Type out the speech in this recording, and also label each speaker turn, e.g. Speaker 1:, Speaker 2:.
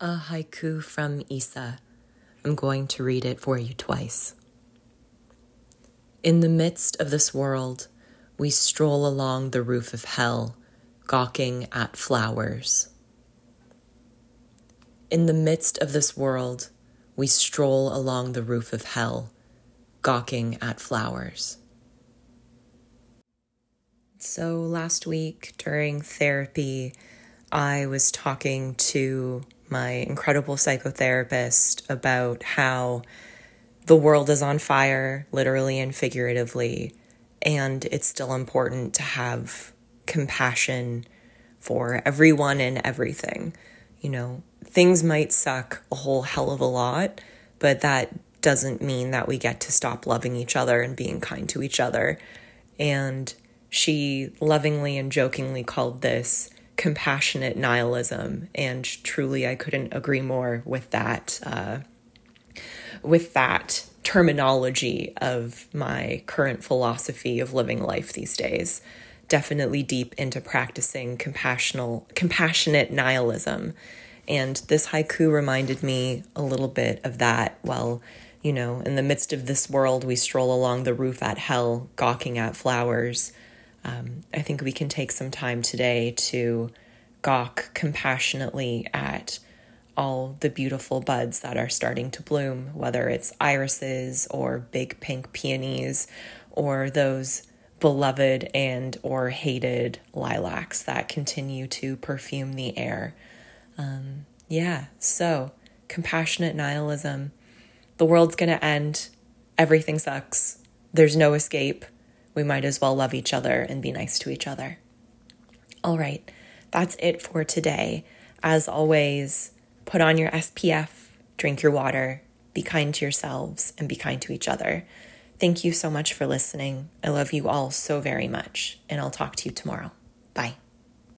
Speaker 1: A haiku from Isa. I'm going to read it for you twice. In the midst of this world, we stroll along the roof of hell, gawking at flowers. In the midst of this world, we stroll along the roof of hell, gawking at flowers. So last week during therapy, I was talking to my incredible psychotherapist about how the world is on fire, literally and figuratively, and it's still important to have compassion for everyone and everything. You know, things might suck a whole hell of a lot, but that doesn't mean that we get to stop loving each other and being kind to each other. And she lovingly and jokingly called this compassionate nihilism, and truly I couldn't agree more with that terminology of my current philosophy of living life these days. Definitely deep into practicing compassionate nihilism. And this haiku reminded me a little bit of that. Well, you know, in the midst of this world, we stroll along the roof at hell, gawking at flowers. I think we can take some time today to gawk compassionately at all the beautiful buds that are starting to bloom, whether it's irises or big pink peonies or those beloved and or hated lilacs that continue to perfume the air. So compassionate nihilism. The world's going to end. Everything sucks. There's no escape. We might as well love each other and be nice to each other. All right, that's it for today. As always, put on your SPF, drink your water, be kind to yourselves, and be kind to each other. Thank you so much for listening. I love you all so very much, and I'll talk to you tomorrow. Bye.